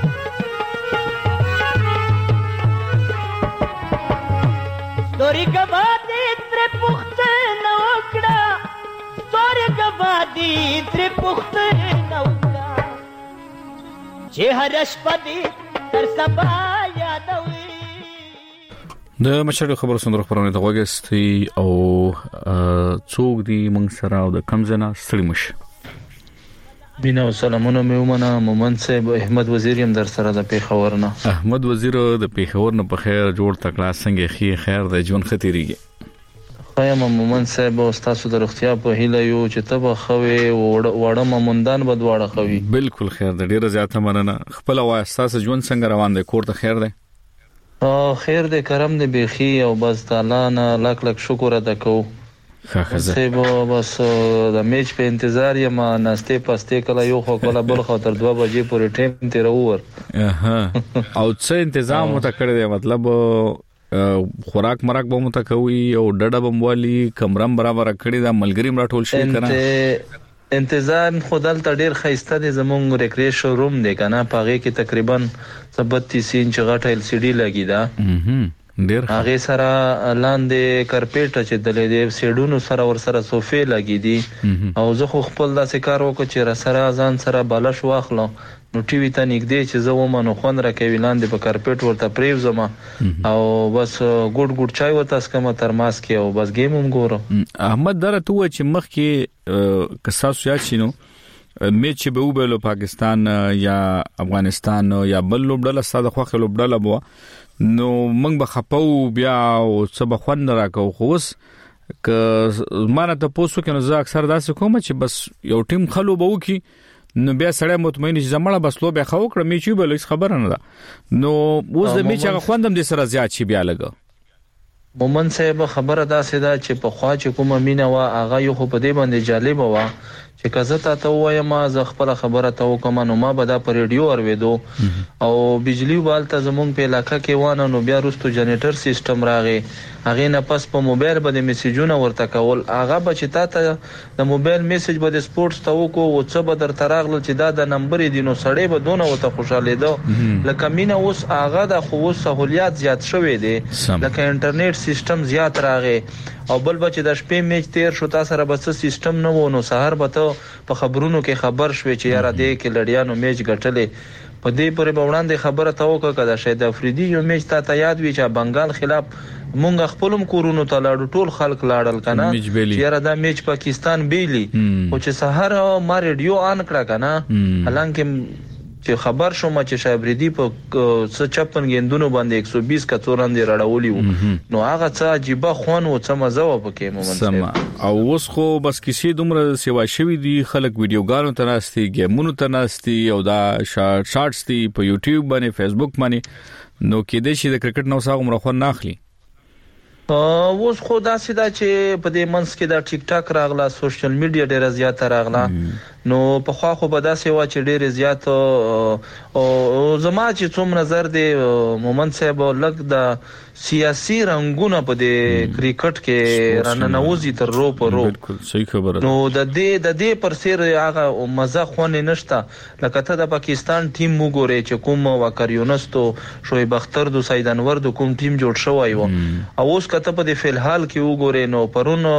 ستوري گبادي تر پختنه وکړه ستوري گبادي تر پختنه وکړه چې هر شپه دې تر سبا یادوي د مشر خبرو سندره خبرونه د وګستي او څوک دی مونږ سره او د کمزنا ستړي مش بنا سلامونه مې ومنه مومند صاحب احمد وزیر هم در سره د پیښور نه احمد وزیر د پیښور نه په خیر جوړ تکړه څنګه خي خیر د ژوند خطرېږي خایم مومند صاحب او تاسو د روغتیا په هیله یو چې تبه خوي وړه ممندان بدواړه خوي بالکل خیر د ډیره زیاته مننه خپل او اساس ژوند څنګه روان دی کور ته خیر دی او خیر دې کرم دې بيخي او بس تعالی نه لک لک شکر ادا کو خاخزه سبا بس د میچ په انتظار یم ناشته پسته کله یو خو کله بل خو تر دوه بجې پورې ټیم تیر اور اها او څه تنظیم مت کړی دی مطلب خوراک مراک به مت کوي او ډډه بموالي کمرم برابر کړی دا ملګری مړ ټول شي کنه انتظار خدل ته ډیر خيسته دي زمونږ ریکریشن روم دی کنه پاغه کې تقریبا بتیس انچ غټه ال سی ډي لګی دا ډیر هغه سره لاندې کارپېټ چې دلې دې سیډونو سره ور سره سوفې لګی دي او زه خو خپل داسې کار وکړ چې را سره ځان سره بلش واخلم نو ټي وي ته نږدې چې زه ومنو خون راکوي لاندې په کارپېټ ورته پریوزم او بس ګډ ګډ چای وته اسکم ترماس کې او بس گیم هم ګورم احمد درته و چې مخ کې قصاص یا شنو میچ به وبلو پاکستان یا افغانستان یا بل لوبډله ساده خو خلوبډله بو نو موږ به خپو بیا او څه به خوند راکو خو اوس ک مانه ته پوسو کنه زه اکثر داسې کوم چې بس یو ټیم خلو به وکي نو بیا سړی مطمئن شي زمړه بس لو بیا خو کړم چې به لږ خبره نه ده نو اوس د میچ هغه خوندم د سره زیات شي بیا لګ مومن صاحب خبره داسې ده چې په خوا چې کومه مینا وا هغه یو خو په دې باندې جالب وا چې کزه ته وایم ز خپل خبره ته وکم نو ما به دا پر ریډیو اوریدو او بجلی والته زمونږ په علاقې کې وانه نو بیا رستو جنریټر سیستم راغی هغه نه پس په موبایل باندې میسجونه ورته کول هغه به چې تا ته د موبایل میسج به د سپورتس ته وکړو او څه به در تراغله چې دا د نمبر دی نو سړی به دونه وته خوشاله ده لکه مینا اوس هغه د خو سہولیات زیات شوې دي لکه انټرنیټ سیستم زیات راغی او بل بچ د شپې میچ تیر شو تاسو سره بس سیستم نه وونو سحر به ته په خبرونو کې خبر شوي چې یاره دې کې لړیانو میچ ګټلې په دې پورې به وړاندې خبره ته وکړه کدا شاید افریدي یو میچ ته یاد وی چې بنگال خلاف مونږ خپلم کورونو ته لاړو ټول خلک لاړل کنه چې یاره دا میچ پاکستان بیلی او چې سحر ما ریډیو آن کړه کنه حالانکه چې خبر شوم چې شایبریدي په پچپن غندونو باندې ایک سو بیس کڅوران دی راړولې نو هغه څه عجیب خون او څه مزه و پکې مومن او اوس خو بس کسی دومره سیوا شوی دي خلک ویډیوګانو ته ناشتي گیمونو ته ناشتي او دا شارټ شارټس دي په یوټیوب باندې فیسبوک باندې نو کې د شي د کرکټ نو ساغه مرخه ناخلي اوس خو داسې دا چې په دې منځ کې دا ټیک ټاک راغلا سوشل میډیا ډیره زیات راغلا نو په خوا خو به داسې وا چې ډیره زیات او زما چې څوم نظر دی مومن صاحب لګ د سیاسي رنگونه په دې کرکټ کې راننوزي تر رو په رو بالکل صحیح خبره نو د دې د دې پر سیر هغه مزه خونه نشته لکه ته د پاکستان ټیم وګورې چې کوم وکریونستو شعیب اختر دو سید انور دو کوم ټیم جوړ شوی و او اوس کته په دې فلحال کې وګورې نو پرونو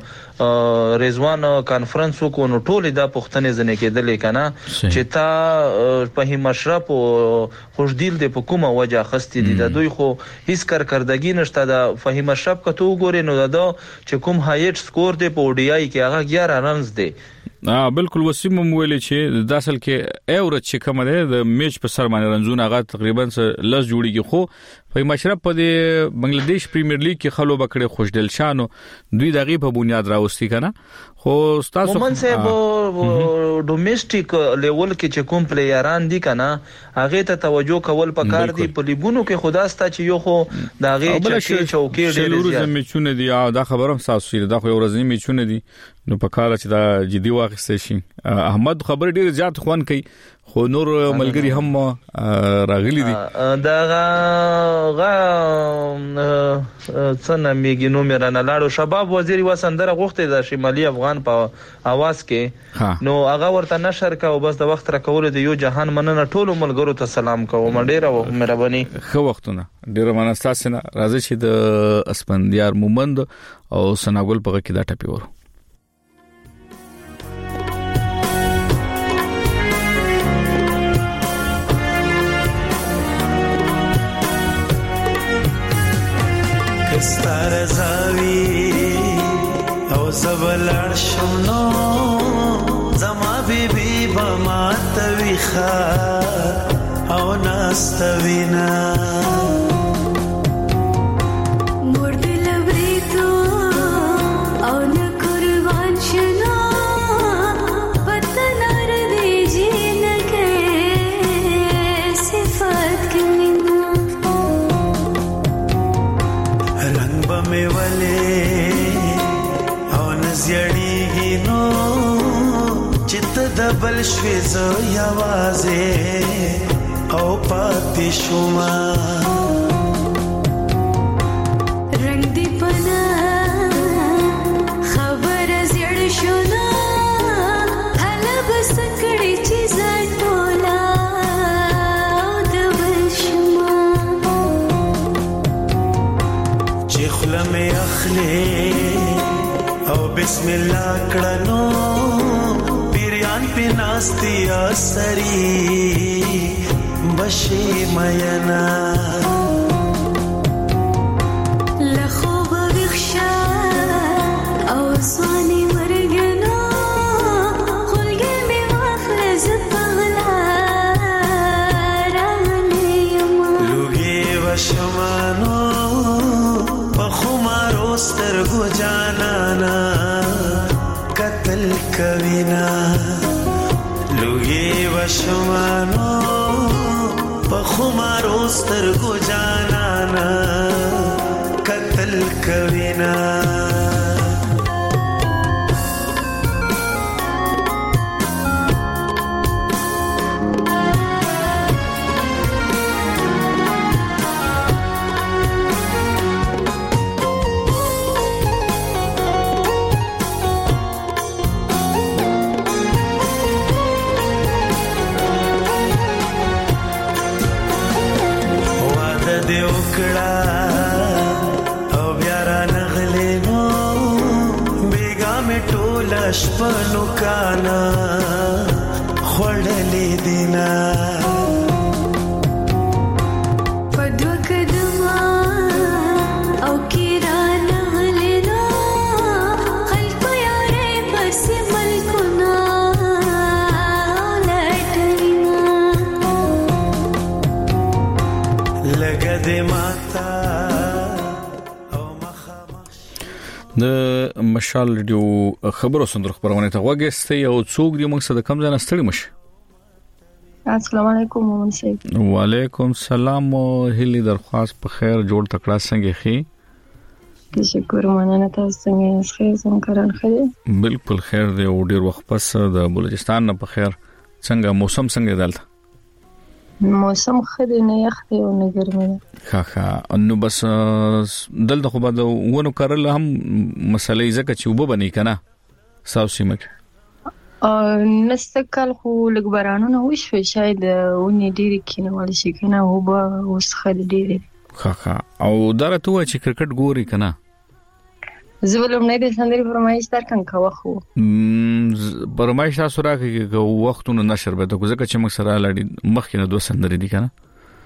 رضوان کانفرنس وکړو نو ټول دا پښتنې زنه کېدلې کنه چې تا په هم مشرف او خوشدل د حکومت وجه خستې دي د دوی خو هیڅ کارکردګي نشته د فهم مشرف کته وګورې نو دا چې کوم هایټ سکور دی په اوډی آی کې هغه اګیاره رنز دی اه بالکل وسیم ویل چې د اصل کې ایورت چې کوم دی د میچ په سر باندې رنزونه هغه تقریبا لس جوړیږي خو په مشرف په د بنگلاديش پریمیر لیګ کې خلو بکړي خوشدل شانو دوی دغه په بنیاد راوستي کنه خو تاسو مومن صاحب ډومېسټیک لیول کې چې کوم پلیئران دي کنه هغه ته توجه کول پکار دي په لیګونو کې خداستا چې یو خو دغه چې چوکي ډېر زیات میچونه دي دا خبرم تاسو دا خو ورځنی میچونه دي نو په کار چې دا جدي واخیسته شي احمد خبر ډیر زیات خوان کوي خو نور ملګری هم راغلي دي دا غا څنګه میګي نو مې رانه لاړو شباب وزیر وسندره غوښته د شمالي افغان په आवाज کې نو هغه ورته نشر کا او بس د وخت را کول د یو جهان مننه ټول ملګرو ته سلام کوم ډیره مهرباني خو وختونه ډیره منستاسنه راځي چې د اسپندیار مومند او سناګل په کې دا ټپی ورو ستاره زاوی او زبلړ شونو زما بیبي بما تويخه او ناستوینا دبل شوي زو یوازې او پاتې شوما رنگ دی پنا خبر زړ شونا هله بس کړي چې زټولا دبل شوما چې خلمه اخلي او بسم الله کړنو پناستیا سری بشی مینا لخوب بخشا او سوانی مرگنا خلگی می وافلز پغلا رانیم لوگی وشم سترګو جانانا قتل کوینا لوی وشمانو په خمارو سترګو جانانا قتل کوینا شپنو کانا خوړلې دینا پدو کدما او کیرانا لینا خلق یاره پس ملکنا لټینا لګد ماتا د مشال ریډیو خبرو سندر خبرونه ته وګورئ او څوک دی موږ سره کم ځای ستړي مشه. السلام علیکم مومن صاحب. وعلیکم السلام. هلي درخواست په خیر جوړ تکړه څنګه خي؟ تشکر مننه تاسو څنګه ښه څنګه خیر؟ بالکل خیر دی او ډیر وخت پس د بلوچستان نه په خیر څنګه موسم څنګه دلته؟ موسم خدي نه یخ دی او نه ګرمي ده. ها ها نو بس دلته خو به ونه کارل هم مسلې زکه چې وب بنې کنه ساو سیمه کې ا نستکل خو لګ بارانونه وش شاید ونی ډیری کینه ول شي کنه وب اوس خد ډیری. ها ها او درته و چې کرکټ ګوري کنه زولم نه دي سندري فرمایش تر کم کا وخو فرمایش تاسو راکې وختونه نشر به ته ځکه چې موږ سره لړ مخکې نه دوه سندري دي کنه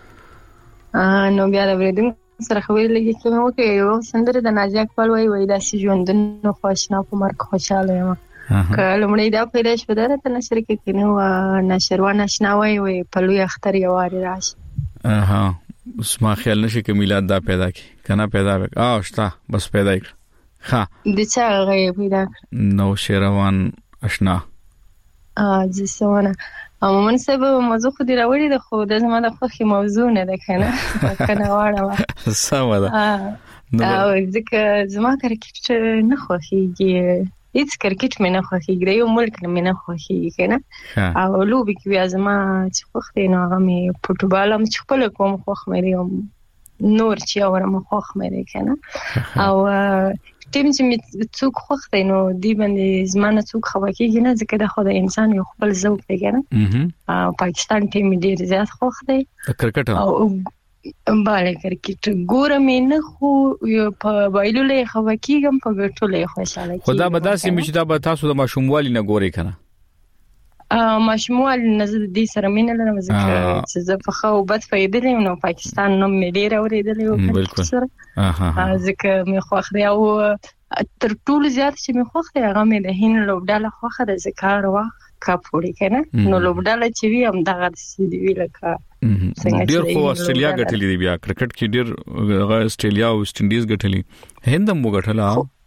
ا نو بیا د بریدم سره خبرې لګي چې مو کې یو سندري د نازک پل وای وای د سی ژوند نو خوشنا په مرګ خوشاله یم کله مړې دا پیدا شو درته نشر کې کینو نشر و نشنا وای وای په لوی اختر یو واری راشي. اها اسما خیال نشي کې میلاد دا پیدا کی کنه پیدا وک اه شتا بس پیدا کړ ها د چا غي پیدا نو شیروان آشنا ا جسونه عموما سبب موضوع خو دی راوړي د خو د زما د خوخي موضوع نه ده کنه کنه واړه سم ده او ځکه زما کرکټ نه خوخيږي هیڅ کرکټ مې نه خوخيږي یو ملک مې نه خوخيږي کنه او لوبي کې بیا زما چې خوخته نه هغه مې فوټبال هم چې خپل کوم خوخ مې نور چې اورم خوخ مې کنه او ټیم چې څوک خوخته نو دی باندې زمانه څوک خوکیږي نه ځکه د خدای انسان یو خپل ذوق دی کنه او پاکستان ټیم ډیر زیات خوخته کرکټ او باندې کرکټ ګورم نه خو په وایلولې خوکیږم په ګټولې خوشاله کی خدا بداسي مشه دا به تاسو د ماشوموالي نه ګوري کنه ا ماشوموال نظر دې سره مين لرم ځکه چې زه په خو بد فائدې نو پاکستان نو مې ډیر اورېدلې او بالکل اها ځکه مې خوخري او تر ټولو زیات چې مې خوخري هغه مې د هین لوبډاله خوخه د ذکر وا کپ وړي کنه نو لوبډاله چې وی هم دغه سې دی ویلکه ډیر خو استرالیا غټلې دی بیا کرکټ کې ډیر استرالیا او ویسټ انډیز غټلې هند هم غټلا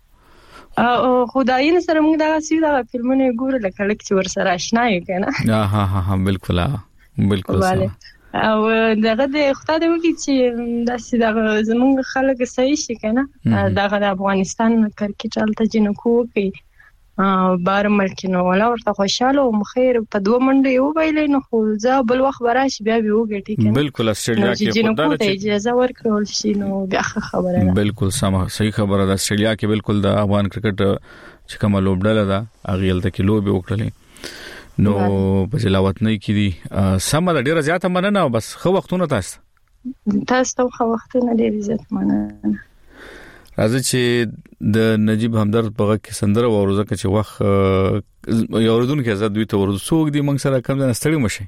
او خدای سره موږ دا سی دا فلمونه ګورو لکه لکه چې ور سره آشنا یو کنه ها ها ها بالکل بالکل او دغه د خدای دې وکړي چې دا سی دا زموږ خلک صحیح شي کنه دغه د افغانستان کرکټ الته جنو کوي بار ملکینو ولا ورته خوشاله او مخیر په دوه منډه یو ویلې نو خو ځا بل وخت براش بیا به وګټي کنه بالکل استرالیا کې خدای ته اجازه ورکول شي نو بیا خبره ده بالکل سم صحیح خبره ده استرالیا کې بالکل د افغان کرکټ چې کوم لوبډاله ده اغیل ته کې لوبي وکړلې نو په جلاوت نه کې دي سم د ډیره زیاته مننه بس خو وختونه تاسو تاسو خو وختونه ډیره زیات مننه راځي چې د نجیب همدرد په کې سندره ورزه کې چې وخت یو ورځون کې آزاد وي ته ورځ څوک دی موږ سره کم ځنه ستړي مشه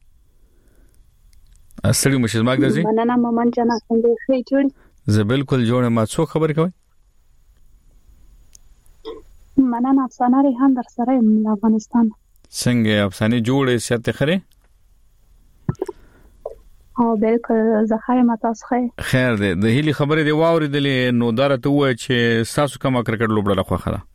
ستړي مشه زما ګرځي مننه ممن جنا څنګه ښه جوړ زه بالکل جوړ ما څو خبر کوي مننه افسانه ریحان در سره افغانستان څنګه افسانه جوړه سیاته خره او بالکل زه خیر متاسو خیر دی د هلي خبرې دی واوریدلې نو درته وای چې تاسو کومه کرکټ لوبډله خوښه ده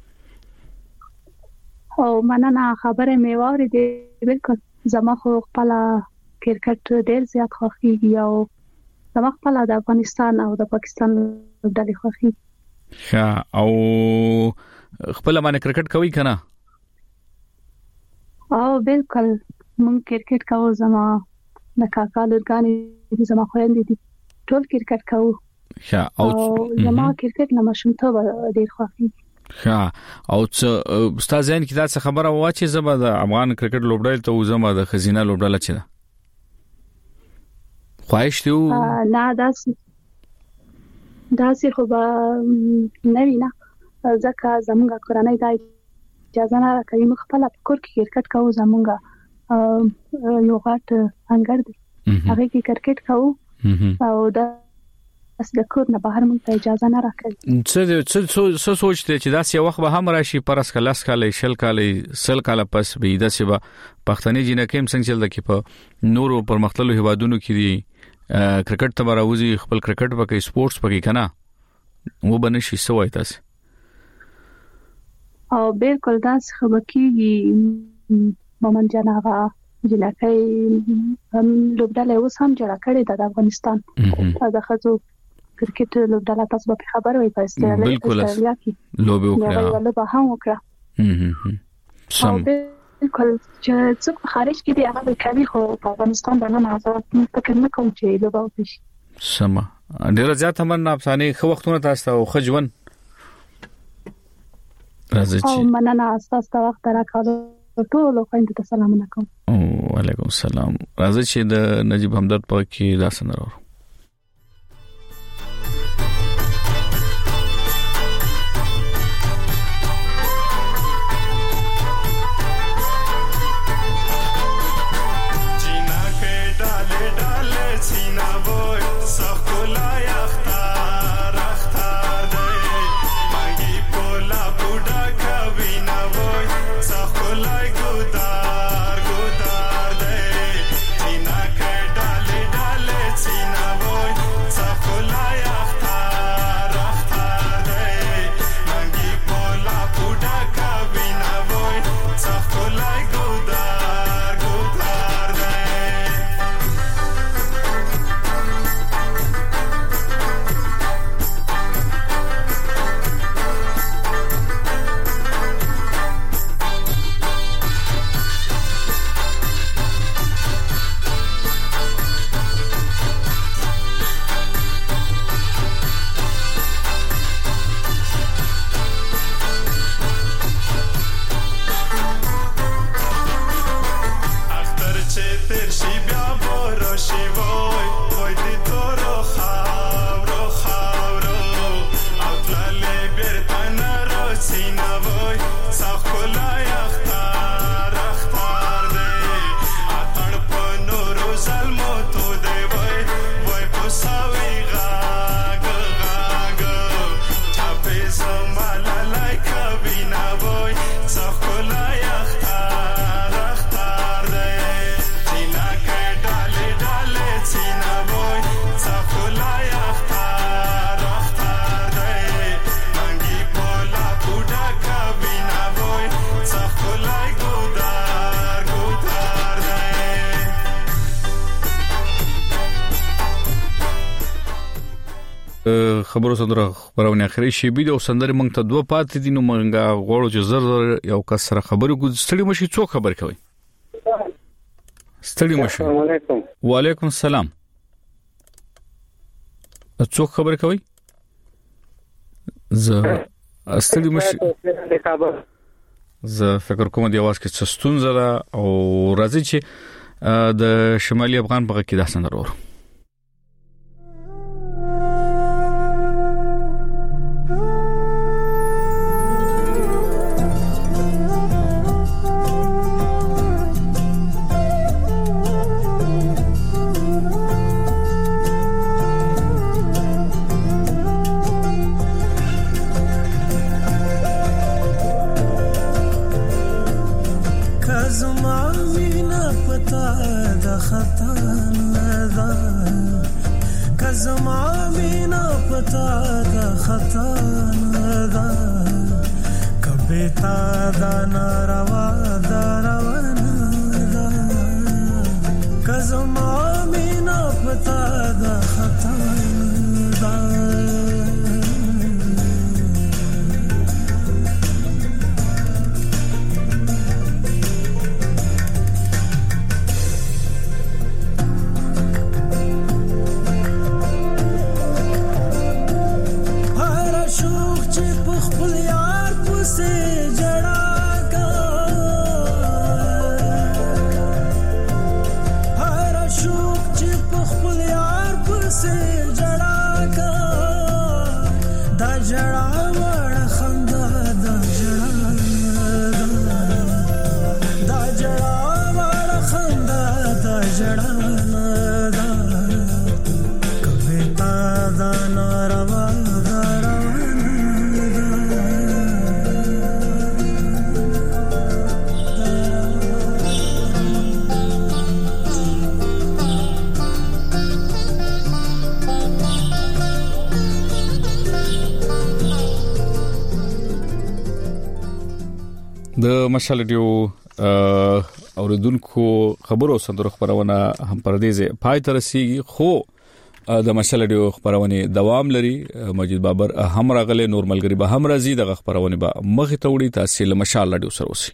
او مننه خبره مې واوریدې بالکل زما خو خپل کرکټ ډېر زیات خوښیږي او زما خپل د افغانستان او د پاکستان لوبډلې خوښیږي ها او خپل باندې کرکټ کوي کنه او بالکل مونږ کرکټ کوو زما د کاکا لورګانې زما خويندې دي ټول کرکټ کوو ها او زما کرکټ نه مشمته ډېر خوښیږي ها او څه استاد زین کی دا څه خبره وا چې زما د افغان کرکټ لوبډل ته زما د خزینه لوبډل چي ده خواهش ته نه داس داسې خو به نه وینا ځکه زموږ کورنۍ دا اجازه نه کوي موږ خپل کور کې کرکټ کوو زموږ یو غټ انګړ دی هغه کې کرکټ کوو او دا اس د کور نه بهر مونږ ته اجازه نه راکړي څه څه څه سوچته چې دا سی وخت به هم راشي پرس کلاس کالي شل کالي سل کاله پس به د سبا پښتني جنکه هم څنګه چل د کې په نورو پر مختلفو هوادونو کې دي کرکټ ته راوځي خپل کرکټ پکې سپورتس پکې کنه و بنشي سوای تاسو او بالکل دا څه بکیږي مومن جناغه جنکه هم لوبډاله اوس هم جوړه کړې ده د افغانستان دا خزو کرکټ لوبډاله تاسو به خبر وي په استرالیا کې لوبه وکړه یا لوبه هم وکړه سم بالکل چې څوک خارج کې دی هغه کوي خو په افغانستان باندې آزاد فکر نه کوم چې لوبه وکړي سم ډیر زیات هم نه افسانه خو وختونه تاسو او خجون راځي او مننه تاسو ته وخت راکړو ټول خويندو ته سلام علیکم وعلیکم السلام راځي چې د نجیب همدرد په کې دا سنرو خبرو سندره خبرونه اخري شی بي او سندره مونږ ته دوه پات دي نو مونږه غوړو چې زر یو کس سره خبرو کو ستړي مشي څو خبر کوي ستړي مشي وعلیکم وعلیکم السلام څو خبر کوي ز ستړي مشي ز فکر کوم دی आवाज کې څستون زره او راځي چې د شمالي افغان په کې دا سندره ورو زما مینا پتا د خطا نه دا کزما مینا پتا دا خطا دا کبیتا دا ناروا دا روانه دا کزما مینا پتا دا خطا دا د مشال ډیو اوریدونکو خبرو سندرو خبرونه هم پردیزه پای تر رسیدي خو د مشال ډیو خبرونه دوام لري. مجید بابر هم راغله نور ملګری به هم راځي د خبرونه به مخ ته وړي تحصیل مشال ډیو سره وسی.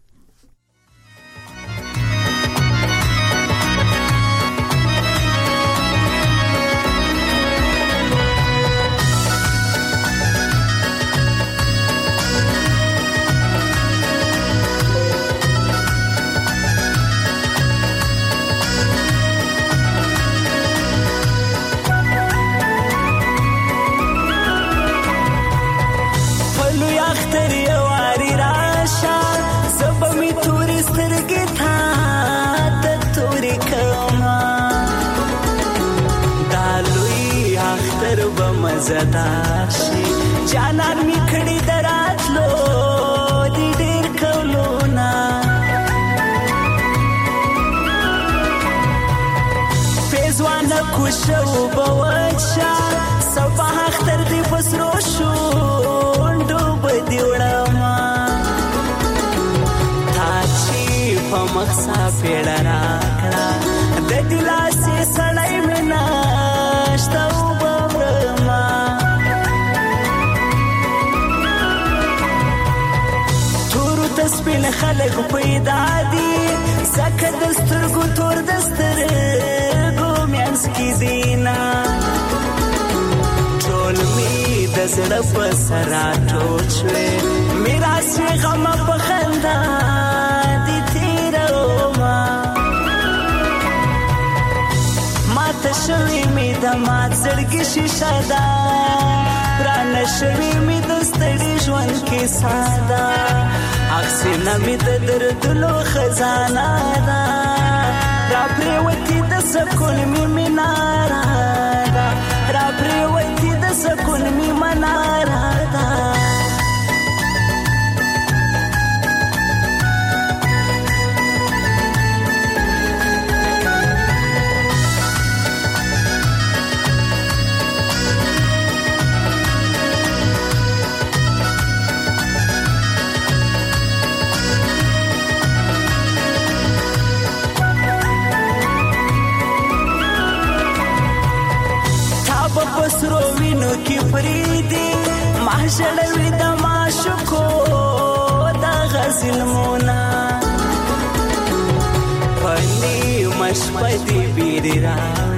زداشي جانان می کړي دراتلو دي ډېر کولونا فیزوان کوشو بوچا صباح اختر دی پسرو شو ډوب دی وړما تاچی په مخسا پیړه راکړه د دلاسې سړی منا شتو سپین خلق پیدا دي زکه دسترګو تور دسترګو میانس کی دینا ټول می د زړه په سرا ټوچوي میرا سی غم په خندا دي تیرو ما ما تشوي می د ما زړګي شیشه دا پران شوي می د ستړي ژوند کې ساده اکسینا می د دردلو خزانه دا را پریوتی د سکون می منارا دا را پریوتی د سکون می منارا دا پسرو وینو کی فریدی محشلوی د معشوقو د غزل مونا پنی مشپدی بیری را